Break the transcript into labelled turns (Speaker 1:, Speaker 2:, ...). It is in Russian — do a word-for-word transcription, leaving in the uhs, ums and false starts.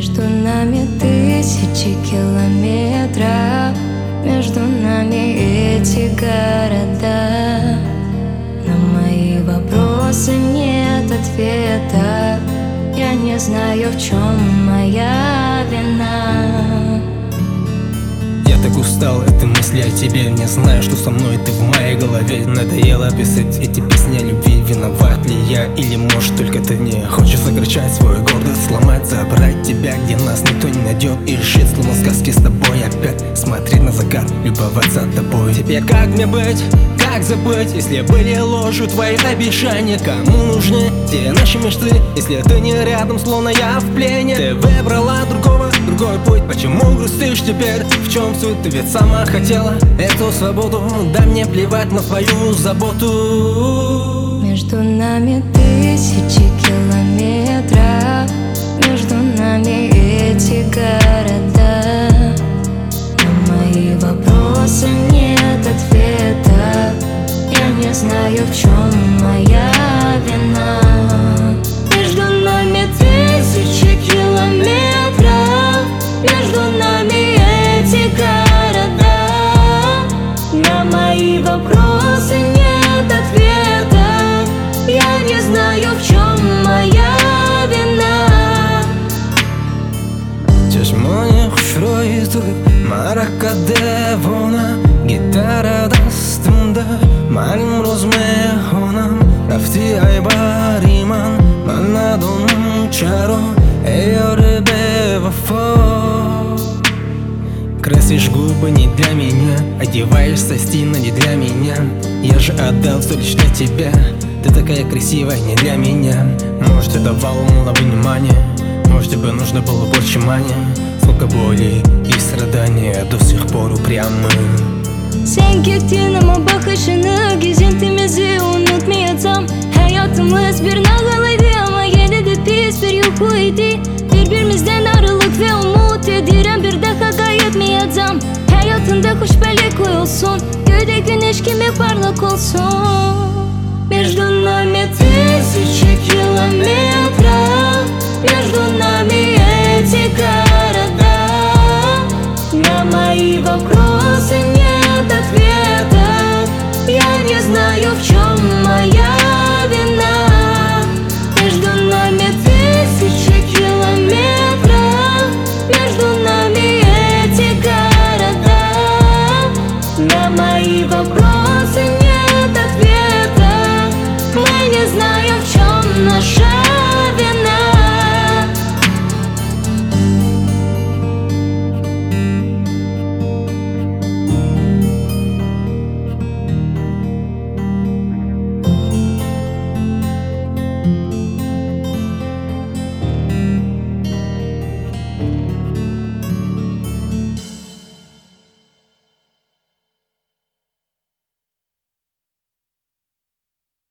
Speaker 1: Между нами тысячи километров, между нами эти города. На мои вопросы нет ответа. Я не знаю, в чем моя вина.
Speaker 2: Я так устал, это мысли о тебе. Не знаю, что со мной, ты в моей голове. Надоело писать эти песни о любви. Виноват ли я, или может только ты не хочешь закричать свою гордость, сломать, забрать тебя, где нас никто не найдет, и жить словно сказки с тобой. Опять смотреть на закат, любоваться тобой. Теперь как мне быть, как забыть, если были ложью твои обещания? Кому нужны те наши мечты, если ты не рядом, словно я в плене? Ты выбрала другого, другой путь. Почему грустишь теперь? В чем суть? Ты ведь сама хотела эту свободу. Да мне плевать на твою заботу.
Speaker 1: Между нами тысячи километров, между нами эти города. На мои вопросы нет ответа. Я не знаю, в чем моя вина. Между нами тысячи километров, между нами эти города. На мои вопросы нет ответа. Я не знаю, в чем моя вина.
Speaker 2: Чашмоне хушройду, маракаде вона, гитара дастымда, малым розме хонам, рафти айбариман, манадон чаро, эйоребе вафо. Красишь губы не для меня, одеваешься стильно не для меня. Я же отдал все лишь для тебя. Ты такая красивая не для меня. Может, это волновало внимание, может, тебе нужно было больше мани. Сколько боли и страдания до сих пор упрямы.
Speaker 1: Sen gittin ama bakışını, gezintimizi unutmayacağım. Hayatımız bir nağılıydı ama yine de pis bir yukarıydı. Birbirimizden ayrılık ve umut ediren bir daha kaybetmeyeceğim. Hayatında kuş belek olsun, göğde güneş gibi parlak olsun.